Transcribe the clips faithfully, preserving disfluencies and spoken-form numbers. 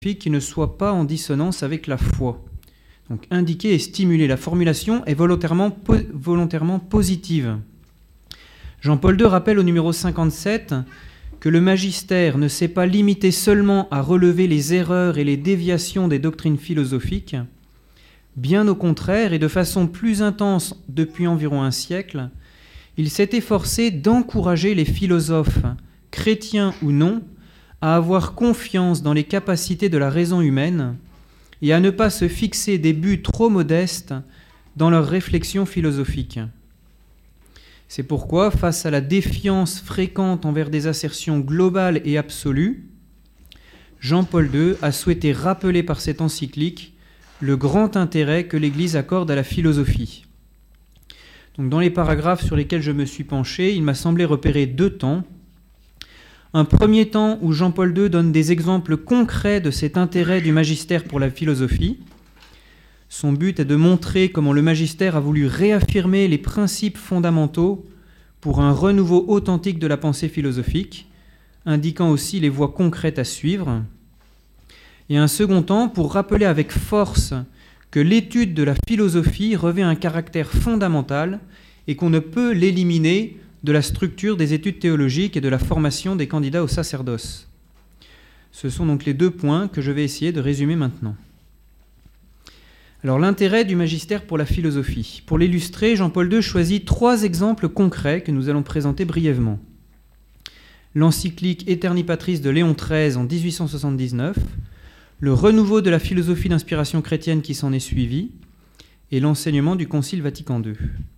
qui ne soit pas en dissonance avec la foi. Donc indiquer et stimuler. La formulation est volontairement, po- volontairement positive. Jean-Paul deux rappelle au numéro cinquante-sept que le magistère ne s'est pas limité seulement à relever les erreurs et les déviations des doctrines philosophiques. Bien au contraire, et de façon plus intense depuis environ un siècle, il s'est efforcé d'encourager les philosophes, chrétiens ou non, à avoir confiance dans les capacités de la raison humaine et à ne pas se fixer des buts trop modestes dans leurs réflexions philosophiques. C'est pourquoi, face à la défiance fréquente envers des assertions globales et absolues, Jean-Paul deux a souhaité rappeler par cette encyclique le grand intérêt que l'Église accorde à la philosophie. Donc, dans les paragraphes sur lesquels je me suis penché, il m'a semblé repérer deux temps. Un premier temps où Jean-Paul deux donne des exemples concrets de cet intérêt du magistère pour la philosophie. Son but est de montrer comment le magistère a voulu réaffirmer les principes fondamentaux pour un renouveau authentique de la pensée philosophique, indiquant aussi les voies concrètes à suivre. Et un second temps pour rappeler avec force que l'étude de la philosophie revêt un caractère fondamental et qu'on ne peut l'éliminer de la structure des études théologiques et de la formation des candidats au sacerdoce. Ce sont donc les deux points que je vais essayer de résumer maintenant. Alors, l'intérêt du magistère pour la philosophie. Pour l'illustrer, Jean-Paul deux choisit trois exemples concrets que nous allons présenter brièvement. L'encyclique Aeterni Patris de Léon treize en dix-huit cent soixante-dix-neuf, le renouveau de la philosophie d'inspiration chrétienne qui s'en est suivi, et l'enseignement du Concile Vatican deux.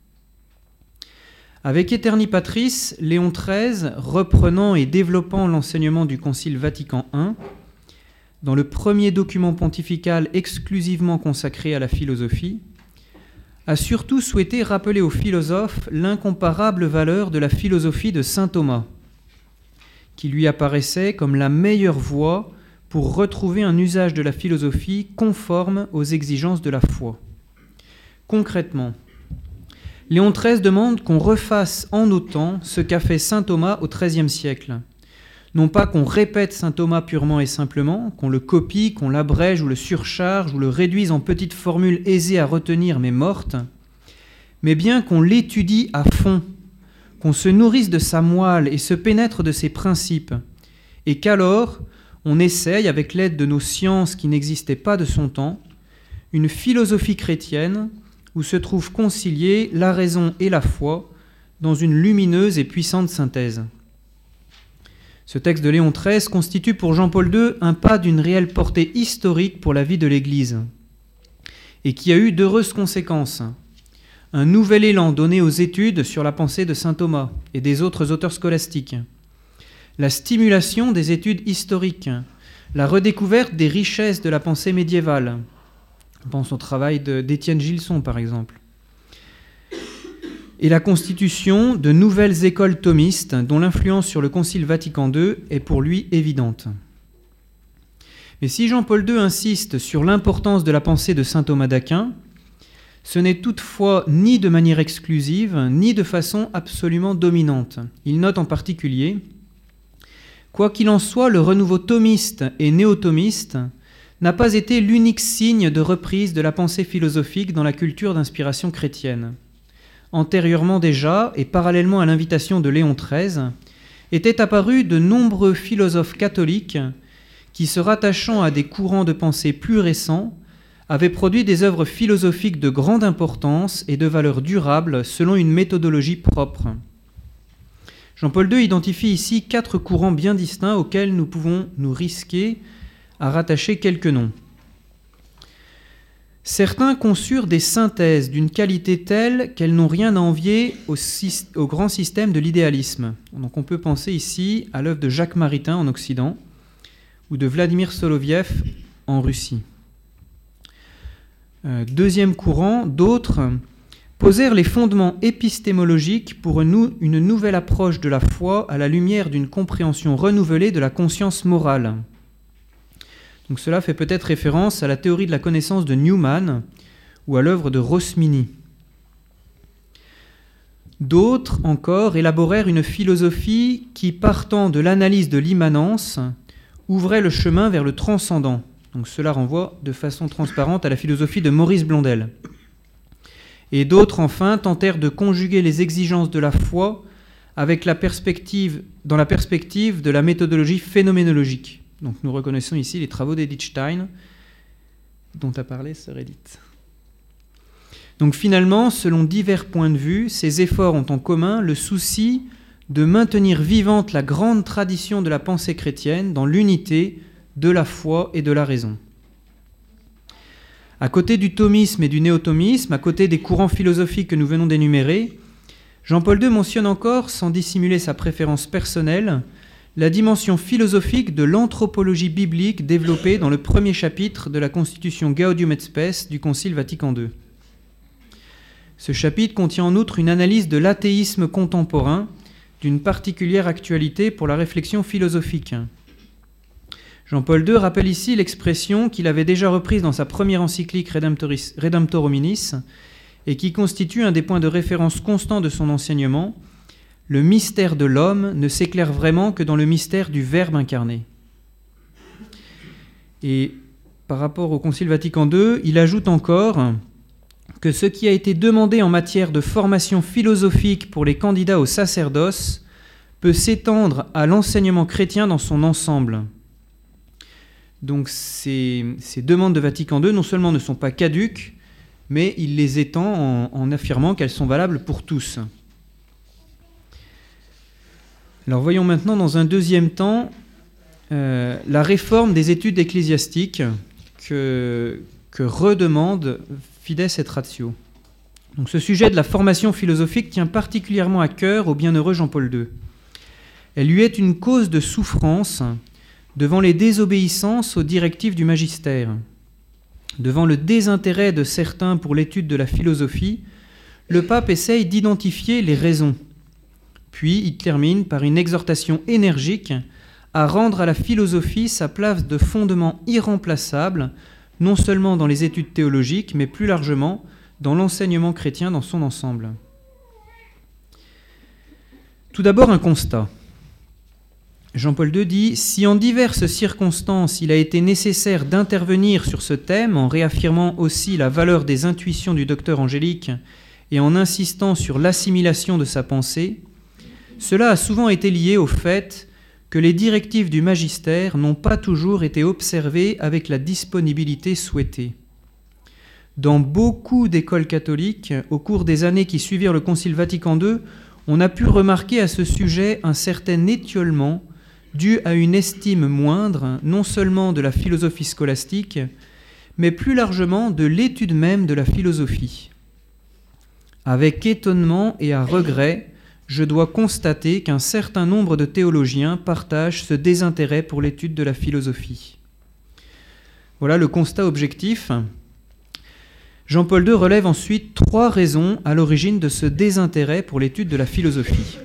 Avec Aeterni Patris, Léon treize, reprenant et développant l'enseignement du Concile Vatican un, dans le premier document pontifical exclusivement consacré à la philosophie, a surtout souhaité rappeler aux philosophes l'incomparable valeur de la philosophie de saint Thomas, qui lui apparaissait comme la meilleure voie pour retrouver un usage de la philosophie conforme aux exigences de la foi. Concrètement, Léon treize demande qu'on refasse en nos temps ce qu'a fait saint Thomas au treizième siècle. Non pas qu'on répète saint Thomas purement et simplement, qu'on le copie, qu'on l'abrège ou le surcharge ou le réduise en petites formules aisées à retenir mais mortes, mais bien qu'on l'étudie à fond, qu'on se nourrisse de sa moelle et se pénètre de ses principes, et qu'alors on essaye, avec l'aide de nos sciences qui n'existaient pas de son temps, une philosophie chrétienne où se trouvent conciliées la raison et la foi dans une lumineuse et puissante synthèse. Ce texte de Léon treize constitue pour Jean-Paul deux un pas d'une réelle portée historique pour la vie de l'Église et qui a eu d'heureuses conséquences. Un nouvel élan donné aux études sur la pensée de saint Thomas et des autres auteurs scolastiques, la stimulation des études historiques, la redécouverte des richesses de la pensée médiévale. On pense au travail de, d'Étienne Gilson, par exemple. Et la constitution de nouvelles écoles thomistes dont l'influence sur le Concile Vatican deux est pour lui évidente. Mais si Jean-Paul deux insiste sur l'importance de la pensée de saint Thomas d'Aquin, ce n'est toutefois ni de manière exclusive, ni de façon absolument dominante. Il note en particulier « Quoi qu'il en soit, le renouveau thomiste et néo-thomiste n'a pas été l'unique signe de reprise de la pensée philosophique dans la culture d'inspiration chrétienne. Antérieurement déjà, et parallèlement à l'invitation de Léon treize, étaient apparus de nombreux philosophes catholiques qui, se rattachant à des courants de pensée plus récents, avaient produit des œuvres philosophiques de grande importance et de valeur durable selon une méthodologie propre. Jean-Paul deux identifie ici quatre courants bien distincts auxquels nous pouvons nous risquer à rattacher quelques noms. Certains conçurent des synthèses d'une qualité telle qu'elles n'ont rien à envier au, au grand système de l'idéalisme. Donc on peut penser ici à l'œuvre de Jacques Maritain en Occident ou de Vladimir Soloviev en Russie. Euh, deuxième courant, d'autres posèrent les fondements épistémologiques pour une, une nouvelle approche de la foi à la lumière d'une compréhension renouvelée de la conscience morale. Donc cela fait peut-être référence à la théorie de la connaissance de Newman ou à l'œuvre de Rosmini. D'autres encore élaborèrent une philosophie qui, partant de l'analyse de l'immanence, ouvrait le chemin vers le transcendant, Donc cela renvoie de façon transparente à la philosophie de Maurice Blondel. Et d'autres, enfin, tentèrent de conjuguer les exigences de la foi avec la perspective, dans la perspective de la méthodologie phénoménologique. Donc nous reconnaissons ici les travaux d'Edith Stein, dont a parlé sœur Edith. Donc finalement, selon divers points de vue, ces efforts ont en commun le souci de maintenir vivante la grande tradition de la pensée chrétienne dans l'unité de la foi et de la raison. À côté du thomisme et du néo-thomisme, à côté des courants philosophiques que nous venons d'énumérer, Jean-Paul deux mentionne encore, sans dissimuler sa préférence personnelle, la dimension philosophique de l'anthropologie biblique développée dans le premier chapitre de la Constitution Gaudium et Spes du Concile Vatican deux. Ce chapitre contient en outre une analyse de l'athéisme contemporain d'une particulière actualité pour la réflexion philosophique. Jean-Paul deux rappelle ici l'expression qu'il avait déjà reprise dans sa première encyclique Redemptoris, Redemptor Hominis et qui constitue un des points de référence constants de son enseignement. Le mystère de l'homme ne s'éclaire vraiment que dans le mystère du Verbe incarné. Et par rapport au Concile Vatican deux, il ajoute encore que ce qui a été demandé en matière de formation philosophique pour les candidats au sacerdoce peut s'étendre à l'enseignement chrétien dans son ensemble. Donc ces, ces demandes de Vatican deux non seulement ne sont pas caduques, mais il les étend en, en affirmant qu'elles sont valables pour tous. Alors voyons maintenant dans un deuxième temps euh, la réforme des études ecclésiastiques que, que redemande Fides et Ratio. Donc ce sujet de la formation philosophique tient particulièrement à cœur au bienheureux Jean-Paul deux. Elle lui est une cause de souffrance devant les désobéissances aux directives du magistère, devant le désintérêt de certains pour l'étude de la philosophie. Le pape essaye d'identifier les raisons. Puis il termine par une exhortation énergique à rendre à la philosophie sa place de fondement irremplaçable, non seulement dans les études théologiques, mais plus largement dans l'enseignement chrétien dans son ensemble. Tout d'abord, un constat. Jean-Paul deux dit « Si en diverses circonstances il a été nécessaire d'intervenir sur ce thème en réaffirmant aussi la valeur des intuitions du docteur angélique et en insistant sur l'assimilation de sa pensée, cela a souvent été lié au fait que les directives du magistère n'ont pas toujours été observées avec la disponibilité souhaitée. Dans beaucoup d'écoles catholiques, au cours des années qui suivirent le Concile Vatican deux, on a pu remarquer à ce sujet un certain étiolement dû à une estime moindre, non seulement de la philosophie scolastique, mais plus largement de l'étude même de la philosophie. Avec étonnement et à regret, je dois constater qu'un certain nombre de théologiens partagent ce désintérêt pour l'étude de la philosophie. Voilà le constat objectif. Jean-Paul deux relève ensuite trois raisons à l'origine de ce désintérêt pour l'étude de la philosophie.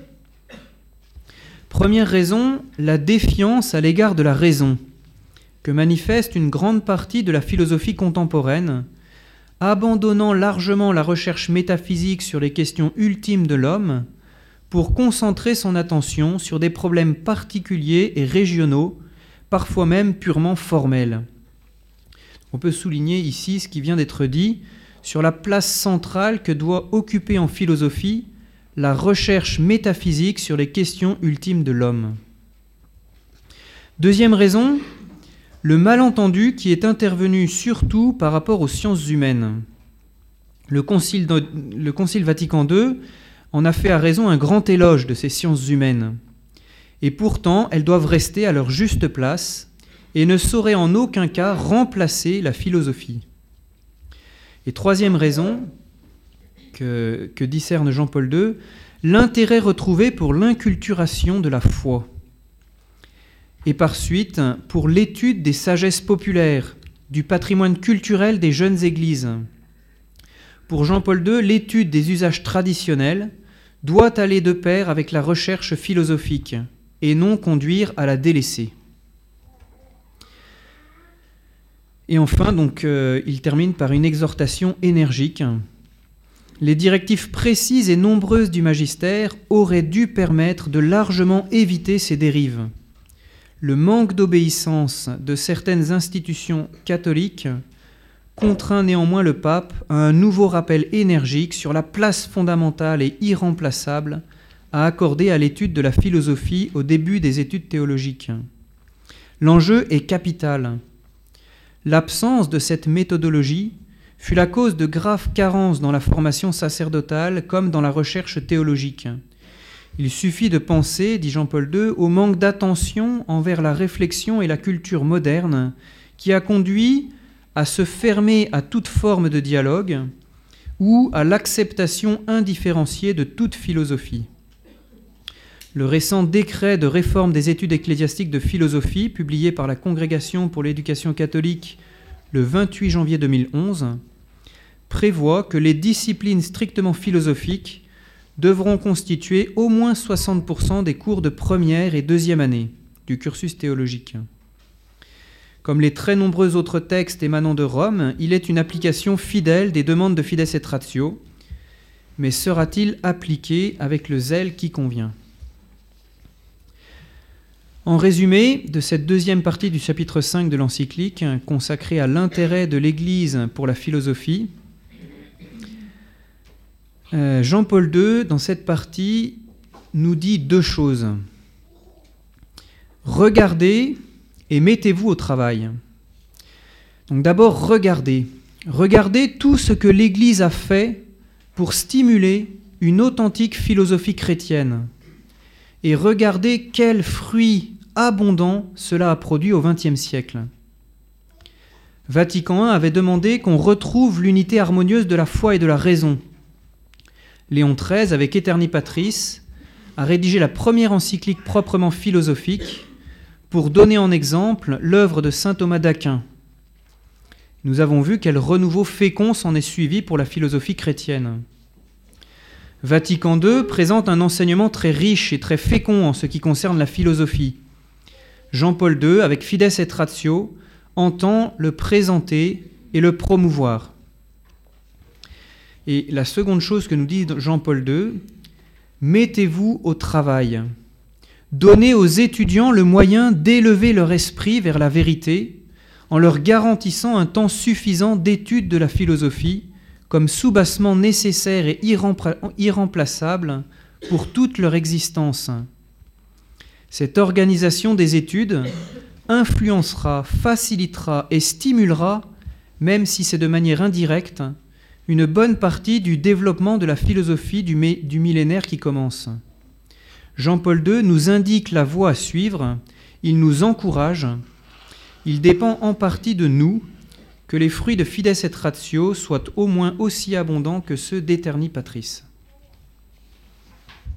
Première raison, la défiance à l'égard de la raison, que manifeste une grande partie de la philosophie contemporaine, abandonnant largement la recherche métaphysique sur les questions ultimes de l'homme pour concentrer son attention sur des problèmes particuliers et régionaux, parfois même purement formels. On peut souligner ici ce qui vient d'être dit sur la place centrale que doit occuper en philosophie la recherche métaphysique sur les questions ultimes de l'homme. Deuxième raison, le malentendu qui est intervenu surtout par rapport aux sciences humaines. Le Concile, le Concile Vatican deux en a fait à raison un grand éloge de ces sciences humaines. Et pourtant, elles doivent rester à leur juste place et ne sauraient en aucun cas remplacer la philosophie. Et troisième raison que, que discerne Jean-Paul deux, l'intérêt retrouvé pour l'inculturation de la foi. Et par suite, pour l'étude des sagesses populaires, du patrimoine culturel des jeunes églises. Pour Jean-Paul deux, l'étude des usages traditionnels doit aller de pair avec la recherche philosophique et non conduire à la délaisser. Et enfin, donc, euh, il termine par une exhortation énergique. Les directives précises et nombreuses du magistère auraient dû permettre de largement éviter ces dérives. le manque d'obéissance de certaines institutions catholiques contraint néanmoins le pape à un nouveau rappel énergique sur la place fondamentale et irremplaçable à accorder à l'étude de la philosophie au début des études théologiques. L'enjeu est capital. L'absence de cette méthodologie fut la cause de graves carences dans la formation sacerdotale comme dans la recherche théologique. Il suffit de penser, dit Jean-Paul deux, au manque d'attention envers la réflexion et la culture moderne qui a conduit à se fermer à toute forme de dialogue ou à l'acceptation indifférenciée de toute philosophie. Le récent décret de réforme des études ecclésiastiques de philosophie, publié par la Congrégation pour l'éducation catholique le vingt-huit janvier deux mille onze, prévoit que les disciplines strictement philosophiques devront constituer au moins soixante pour cent des cours de première et deuxième année du cursus théologique. Comme les très nombreux autres textes émanant de Rome, il est une application fidèle des demandes de Fides et Ratio, mais sera-t-il appliqué avec le zèle qui convient ? En résumé de cette deuxième partie du chapitre cinq de l'encyclique, consacrée à l'intérêt de l'Église pour la philosophie, euh, Jean-Paul deux, dans cette partie, nous dit deux choses. Regardez et mettez-vous au travail. Donc d'abord, regardez. Regardez tout ce que l'Église a fait pour stimuler une authentique philosophie chrétienne. Et regardez quels fruits abondants cela a produit au vingtième siècle. Vatican un avait demandé qu'on retrouve l'unité harmonieuse de la foi et de la raison. Léon treize, avec Aeterni Patris, a rédigé la première encyclique proprement philosophique pour donner en exemple l'œuvre de saint Thomas d'Aquin. Nous avons vu quel renouveau fécond s'en est suivi pour la philosophie chrétienne. Vatican deux présente un enseignement très riche et très fécond en ce qui concerne la philosophie. Jean-Paul deux, avec Fides et Ratio, entend le présenter et le promouvoir. Et la seconde chose que nous dit Jean-Paul deux, mettez-vous au travail. Donnez aux étudiants le moyen d'élever leur esprit vers la vérité en leur garantissant un temps suffisant d'étude de la philosophie comme soubassement nécessaire et irremplaçable pour toute leur existence. Cette organisation des études influencera, facilitera et stimulera, même si c'est de manière indirecte, une bonne partie du développement de la philosophie du, mé- du millénaire qui commence. Jean-Paul deux nous indique la voie à suivre, il nous encourage, il dépend en partie de nous que les fruits de Fides et Ratio soient au moins aussi abondants que ceux d'Aeterni Patris.